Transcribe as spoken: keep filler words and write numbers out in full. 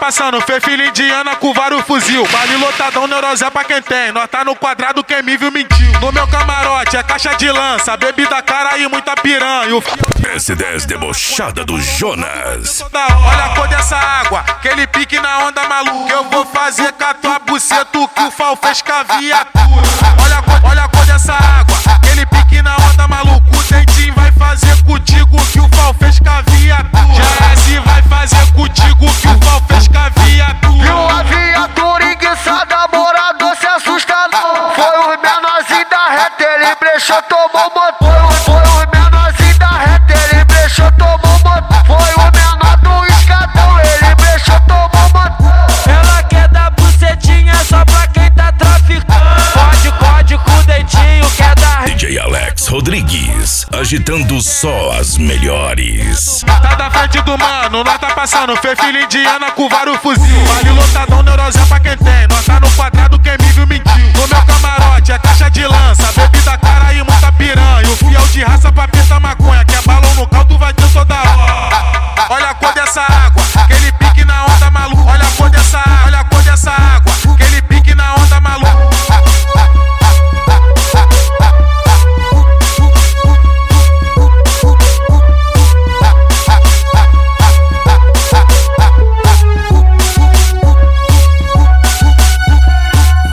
passando, fez filha indiana com vários fuzil. Vale lotadão, neurosé pra quem tem. Nós tá no quadrado, quem me viu mentiu. No meu camarote é caixa de lança, bebida cara e muita piranha. O S dez debochada do Jonas. Olha a cor dessa água, aquele pique na onda maluca. Eu vou fazer com a tua buceta o que o Fal fez com a viatura. Olha a cor, olha a cor dessa água, aquele pique na onda maluca. O Dentinho vai fazer contigo o que o Fal fez com a viatura. G S vai fazer contigo o que o Fal fez com a viatura. Viu a viatura enguiçada, morador se assusta não. Foi os menorzinhos da reta, ele brechou, tomou motor. Foi os menorzinhos da reta, ele brechou, tomou motor. Foi o menor do escadão, ele brechou, tomou motor. Ela quer dar bucetinha só pra quem tá traficando. Pode, código com o Dentinho, quer dar. D J Alex Rodrigues, agitando só as melhores. Tá da frente do mano, nós tá passando, fez filha indiana com vários fuzil. Vale lotadão, neurosé pra quem tem. Nós tá no quadrado, quem me viu mentiu. No meu camarote é caixa de